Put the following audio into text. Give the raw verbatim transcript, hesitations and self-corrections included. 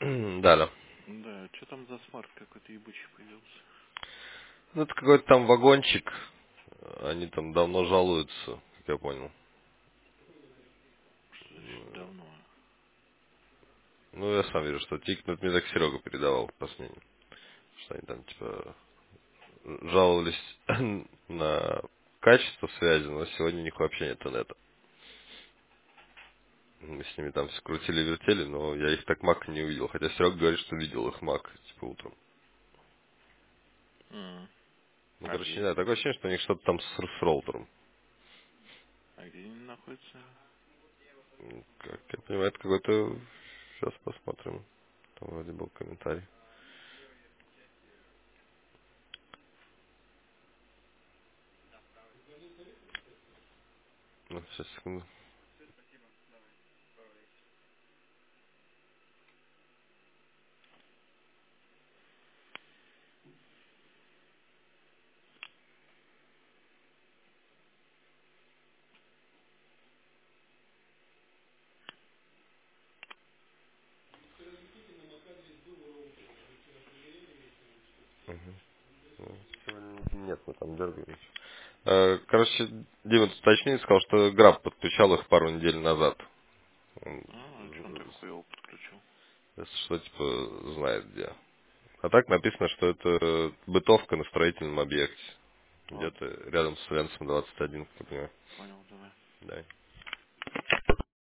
Да, да. Да, что там за смарт какой-то ебучий появился? Ну, это какой-то там вагончик. Они там давно жалуются, как я понял. Что значит давно? Ну, я сам вижу, что тикнут мне так Серега передавал последний. Что они там, типа, жаловались на качество связи, но сегодня у них вообще нет инета. Мы с ними там все крутили-вертели, но я их так мак не увидел. Хотя Серега говорит, что видел их мак, типа, утром. М. Ну, А короче, не где? знаю, такое ощущение, что у них что-то там с, с роутером. А где они находятся? М, Как я понимаю, это какой-то... Сейчас посмотрим. Там вроде был комментарий. Ну, сейчас, секунду. Мгм. Ну, сегодня нет, мы там дергаемся. Э, Короче, Дима тут уточнил, сказал, что Граб подключал их пару недель назад. Он, А, что он так хуево подключил? если что, типа, знает где. А так написано, что это бытовка на строительном объекте. Ладно, Где-то рядом с Ленцем двадцать один, как я понимаю. понял, давай. Да.